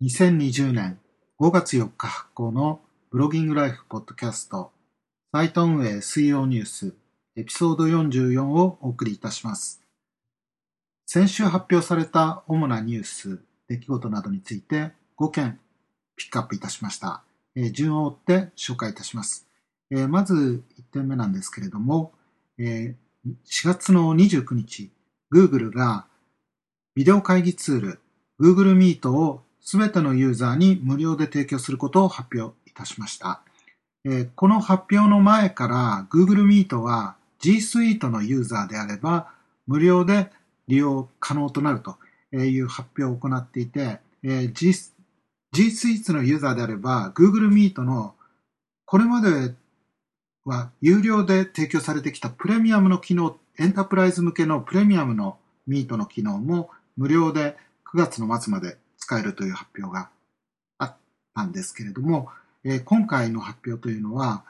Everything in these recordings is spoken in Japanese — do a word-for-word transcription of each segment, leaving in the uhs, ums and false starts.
にせんにじゅうねんごがつよっか発行のブロギングライフポッドキャストサイト運営水曜ニュースエピソードよんじゅうよんをお送りいたします。先週発表された主なニュース、出来事などについてごけんピックアップいたしました。えー、順を追って紹介いたします。えー、まずいってんめなんですけれども、えー、しがつのにじゅうくにち、Google がビデオ会議ツール Google Meet をすべてのユーザーに無料で提供することを発表いたしました。えー、この発表の前から Google Meet は G Suite のユーザーであれば無料で利用可能となるという発表を行っていて、えー、G, G Suite のユーザーであれば Google Meet のこれまでは有料で提供されてきたプレミアムの機能、エンタープライズ向けのプレミアムの Meet の機能も無料でくがつの末まで使えるという発表があったんですけれども、えー、今回の発表というのは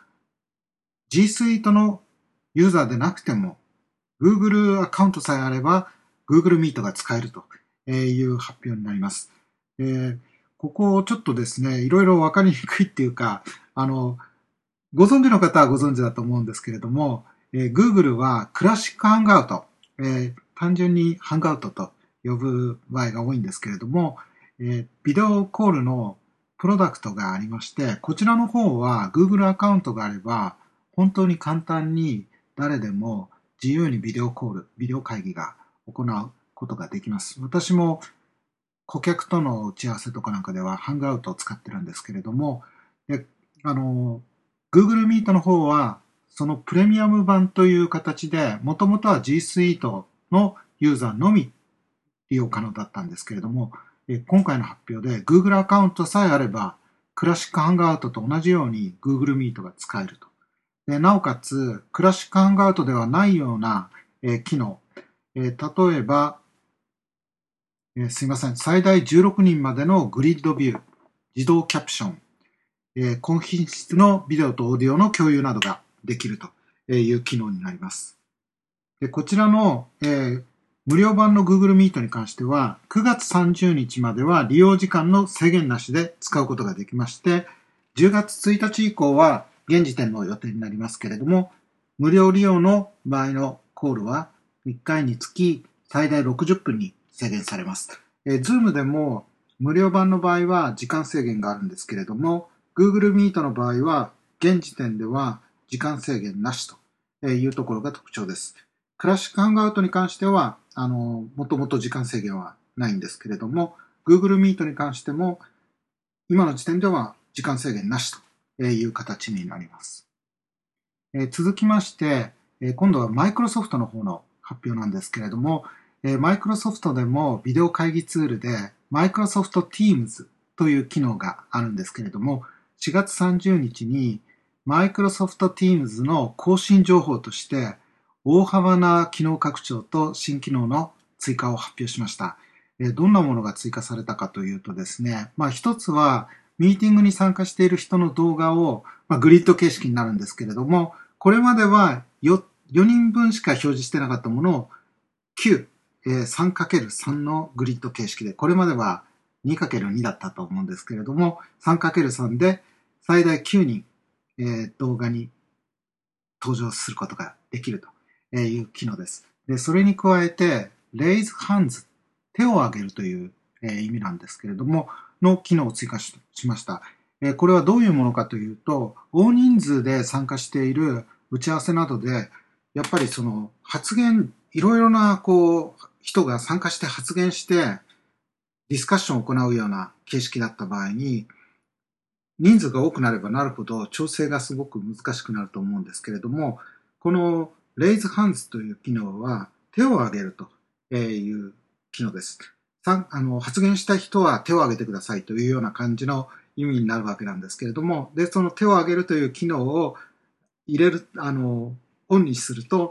G Suite のユーザーでなくても Google アカウントさえあれば Google Meet が使えるという発表になります。えー、ここちょっとですね、いろいろわかりにくいっていうか、あの、ご存知の方はご存知だと思うんですけれども、えー、Google はクラシックハンガウト、えー、単純にハンガウトと呼ぶ場合が多いんですけれども、えー、ビデオコールのプロダクトがありまして、こちらの方は Google アカウントがあれば、本当に簡単に誰でも自由にビデオコール、ビデオ会議が行うことができます。私も顧客との打ち合わせとかなんかではハンガウトを使ってるんですけれども、であの、Google Meet の方はそのプレミアム版という形で、もともとは G Suite のユーザーのみ利用可能だったんですけれども、今回の発表で Google アカウントさえあれば、クラシックハンガウトと同じように Google Meet が使えると。でなおかつ、クラシックハンガウトではないような、えー、機能、えー、例えば、えー、すいません、最大じゅうろくにんまでのグリッドビュー、自動キャプション、えー、高品質のビデオとオーディオの共有などができるという機能になります。でこちらの、えー、無料版の Google Meet に関しては、くがつさんじゅうにちまでは利用時間の制限なしで使うことができまして、じゅうがつついたち以降は現時点の予定になりますけれども、無料利用の場合のコールはいっかいにつき最大ろくじゅっぷんに制限されます。えー、Zoom でも無料版の場合は時間制限があるんですけれども、Google Meet の場合は現時点では時間制限なしというところが特徴です。クラシックハンガウトに関しては、あの、もともと時間制限はないんですけれども、Google Meet に関しても、今の時点では時間制限なしという形になります。えー、続きまして、えー、今度は Microsoft の方の発表なんですけれども、えー、Microsoft でもビデオ会議ツールで Microsoft Teams という機能があるんですけれども、しがつさんじゅうにちに Microsoft Teams の更新情報として大幅な機能拡張と新機能の追加を発表しました。どんなものが追加されたかというとですね、まあ一つはミーティングに参加している人の動画を、まあ、グリッド形式になるんですけれども、これまでは 4, よにんぶんしか表示してなかったものをきゅう、えー、さんかけるさん のグリッド形式で、これまでは にかけるに だったと思うんですけれども、さんかけるさん で最大きゅうにん、えー、動画に登場することができるという機能です。で、それに加えて、Raise Hands、手を挙げるという、えー、意味なんですけれども、の機能を追加 し, しました、えー。これはどういうものかというと、大人数で参加している打ち合わせなどで、やっぱりその発言、いろいろなこう人が参加して発言して、ディスカッションを行うような形式だった場合に、人数が多くなればなるほど調整がすごく難しくなると思うんですけれども、この Raise Hands という機能は手を挙げるという機能です。あの発言した人は手を挙げてくださいというような感じの意味になるわけなんですけれども、でその手を挙げるという機能を入れる、あの、オンにすると、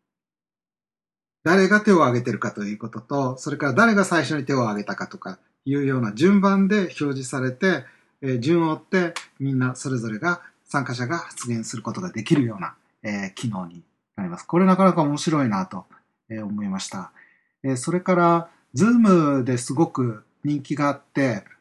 誰が手を挙げてるかということと、それから誰が最初に手を挙げたかとかいうような順番で表示されて、えー、順を追ってみんなそれぞれが参加者が発言することができるような、えー、機能になります。これなかなか面白いなと、えー、思いました。えー、それから Zoom ですごく人気があって、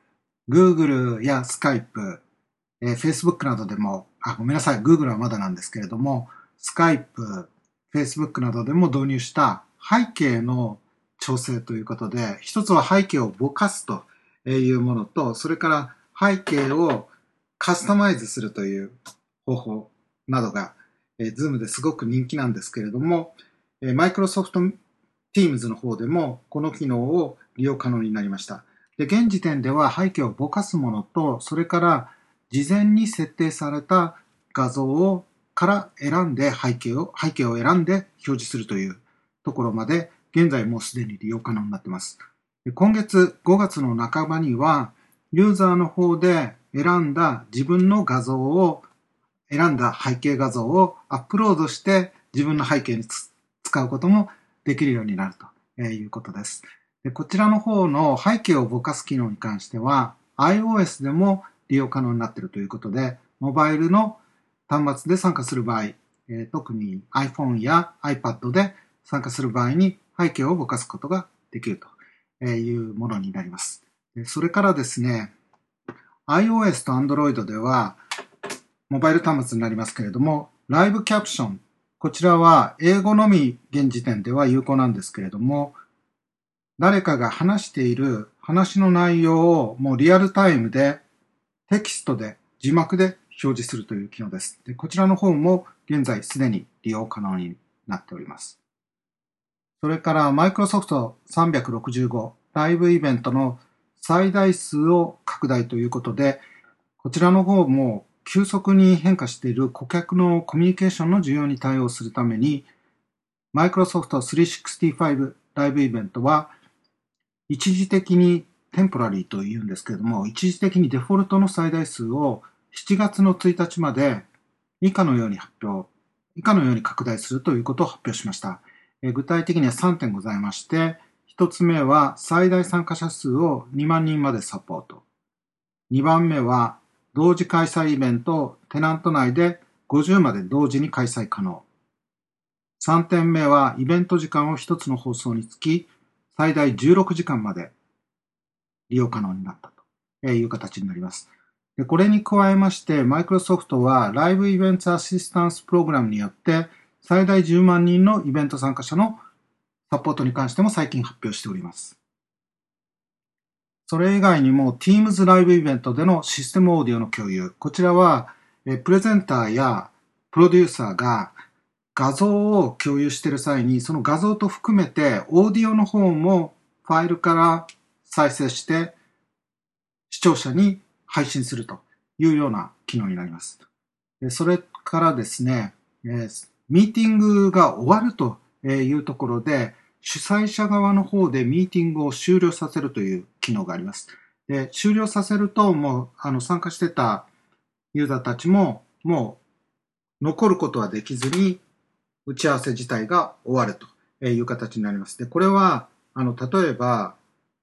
Google や Skype、えー、Facebook などでも、あ、ごめんなさい、Google はまだなんですけれども、Skype、Facebook などでも導入した背景の調整ということで、一つは背景をぼかすというものと、それから背景をカスタマイズするという方法などが、えー、Zoom ですごく人気なんですけれども、えー、Microsoft Teams の方でもこの機能を利用可能になりました。で、現時点では背景をぼかすものと、それから事前に設定された画像をから選んで背景を、背景を選んで表示するというところまで、現在もうすでに利用可能になっています。今月ごがつの半ばには、ユーザーの方で選んだ自分の画像を、選んだ背景画像をアップロードして自分の背景に使うこともできるようになるということです。でこちらの方の背景をぼかす機能に関しては iOS でも利用可能になっているということで、モバイルの端末で参加する場合、えー、特に iPhone や iPad で参加する場合に背景をぼかすことができるというものになります。でそれからですね、iOS と Android ではモバイル端末になりますけれども、ライブキャプション、こちらは英語のみ現時点では有効なんですけれども、誰かが話している話の内容をもうリアルタイムでテキストで字幕で表示するという機能です。でこちらの方も現在すでに利用可能になっております。それから Microsoft さんびゃくろくじゅうごライブイベントの最大数を拡大ということで、こちらの方も急速に変化している顧客のコミュニケーションの需要に対応するために、Microsoft さんびゃくろくじゅうごライブイベントは一時的にテンポラリーと言うんですけれども、一時的にデフォルトの最大数をしちがつのついたちまで以下のように発表、以下のように拡大するということを発表しました。え具体的にはさんてんございまして、ひとつめは最大参加者数をにまんにんまでサポート。にばんめは同時開催イベントをテナント内でごじゅうまで同時に開催可能。さんてんめはイベント時間をひとつの放送につき最大じゅうろくじかんまで利用可能になったという形になります。でこれに加えまして、マイクロソフトはライブイベントアシスタンスプログラムによって最大じゅうまんにんのイベント参加者のサポートに関しても最近発表しております。それ以外にも Teams ライブイベントでのシステムオーディオの共有。こちらはプレゼンターやプロデューサーが画像を共有している際に、その画像と含めてオーディオの方もファイルから再生して視聴者に配信するというような機能になります。それからですね、ミーティングが終わるというところで、主催者側の方でミーティングを終了させるという機能があります。で終了させると、もうあの参加してたユーザーたちももう残ることはできずに、打ち合わせ自体が終わるという形になります。でこれはあの例えば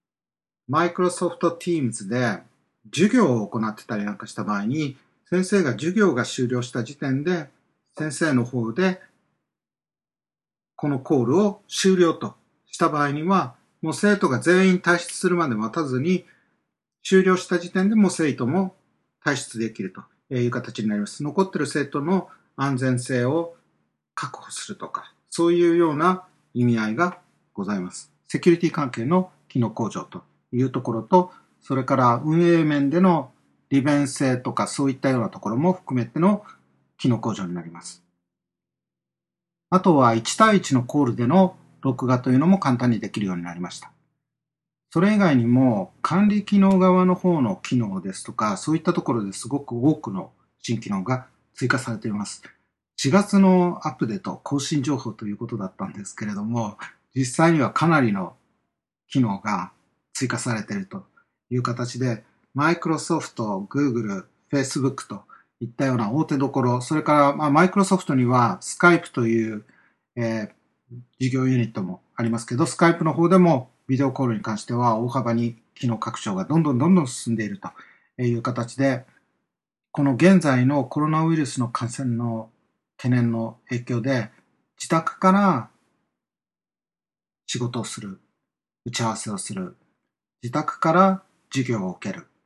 Microsoft Teams で授業を行ってたりなんかした場合に、先生が授業が終了した時点で先生の方でこのコールを終了とした場合には、もう生徒が全員退出するまで待たずに、終了した時点でもう生徒も退出できるという形になります。残っている生徒の安全性を確保するとか、そういうような意味合いがございます。セキュリティ関係の機能向上というところと、それから運営面での利便性とかそういったようなところも含めての機能向上になります。あとはいち対いちのコールでの録画というのも簡単にできるようになりました。それ以外にも管理機能側の方の機能ですとか、そういったところですごく多くの新機能が追加されています。しがつのアップデート、更新情報ということだったんですけれども、実際にはかなりの機能が追加されているという形で、Microsoft、Google、Facebook といったような大手どころ、それからまあマイクロソフトには Skype という、えー、事業ユニットもありますけど、Skype の方でもビデオコールに関しては大幅に機能拡張がどんどんどんどん進んでいるという形で、この現在のコロナウイルスの感染の懸念の影響で、自宅から仕事をする、打ち合わせをする、自宅から授業を受ける、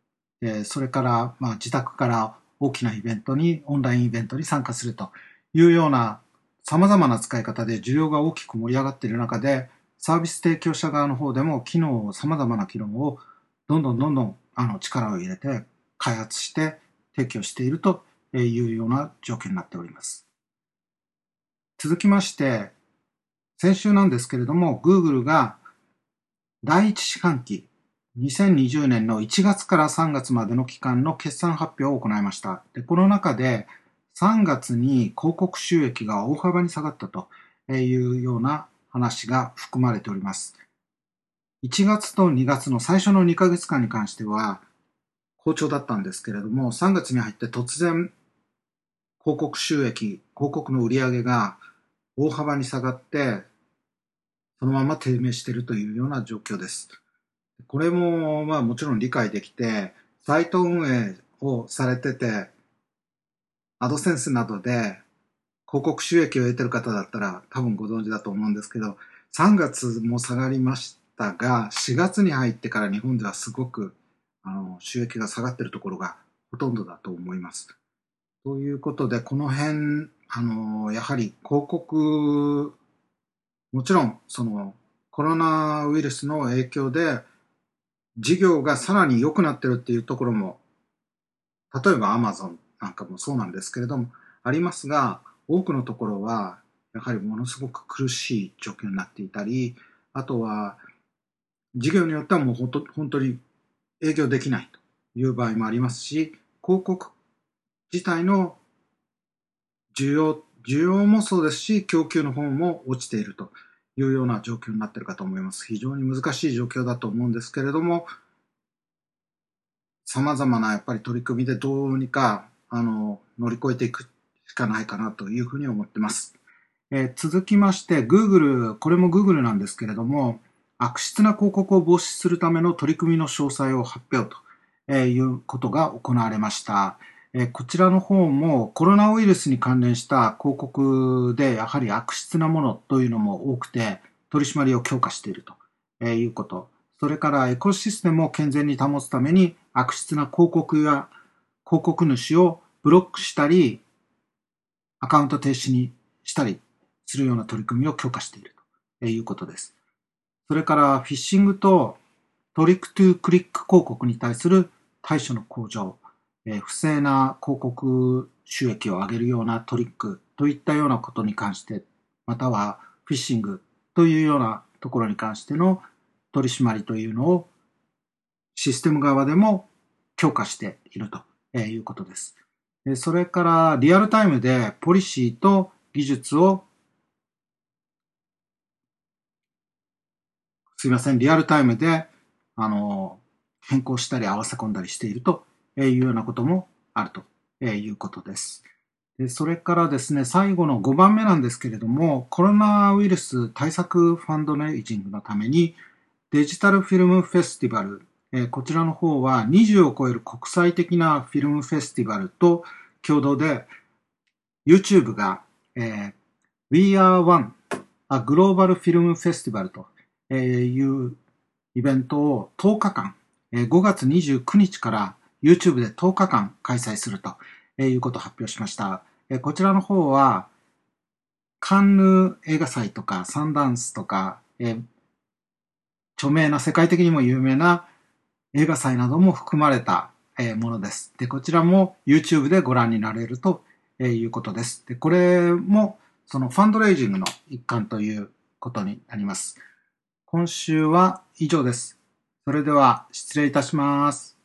えーそれから、まあ、自宅から大きなイベントに、オンラインイベントに参加するというような様々な使い方で需要が大きく盛り上がっている中で、サービス提供者側の方でも機能を、様々な機能をどんどんどんどんあの力を入れて開発して提供しているというような状況になっております。続きまして、先週なんですけれども、Google が第一四半期、にせんにじゅうねんのいちがつからさんがつまでの期間の決算発表を行いました。で、この中でさんがつに広告収益が大幅に下がったというような話が含まれております。いちがつとにがつの最初のにかげつかんに関しては好調だったんですけれども、さんがつに入って突然広告収益、広告の売り上げが大幅に下がって、そのまま低迷しているというような状況です。これもまあもちろん理解できて、サイト運営をされてて、アドセンスなどで広告収益を得ている方だったら多分ご存知だと思うんですけど、さんがつも下がりましたが、しがつに入ってから日本ではすごくあの収益が下がっているところがほとんどだと思います。ということで、この辺、あの、やはり広告、もちろん、その、コロナウイルスの影響で、事業がさらに良くなってるっていうところも、例えば Amazon なんかもそうなんですけれども、ありますが、多くのところは、やはりものすごく苦しい状況になっていたり、あとは、事業によってはもう本当、本当に営業できないという場合もありますし、広告自体の需要、需要もそうですし、供給の方も落ちているというような状況になっているかと思います。非常に難しい状況だと思うんですけれども、様々なやっぱり取り組みでどうにか、あの、乗り越えていくしかないかなというふうに思ってます。えー続きまして、Google、これも Google なんですけれども、悪質な広告を防止するための取り組みの詳細を発表ということが行われました。えーこちらの方もコロナウイルスに関連した広告でやはり悪質なものというのも多くて取り締まりを強化しているということ。それからエコシステムを健全に保つために悪質な広告や広告主をブロックしたりアカウント停止にしたりするような取り組みを強化しているということです。それからフィッシングとトリックトゥークリック広告に対する対処の向上、えー不正な広告収益を上げるようなトリックといったようなことに関して、またはフィッシングというようなところに関しての取り締まりというのをシステム側でも強化しているということです。それからリアルタイムでポリシーと技術をすいません、リアルタイムであの変更したり合わせ込んだりしているというようなこともあるということです。でそれからですね、最後のごばんめなんですけれども、コロナウイルス対策ファンドレイジングのためにデジタルフィルムフェスティバル、えーこちらの方はにじゅうを超える国際的なフィルムフェスティバルと共同で YouTube が、えー We Are One A Global Film Festival というイベントをとおかかん、えーごがつにじゅうくにちから YouTube でとおかかん開催するということを発表しました。えーこちらの方はカンヌ映画祭とかサンダンスとか、えー著名な世界的にも有名な映画祭なども含まれたえーものです。で、こちらも YouTube でご覧になれるということです。で、これもそのファンドレイジングの一環ということになります。今週は以上です。それでは失礼いたします。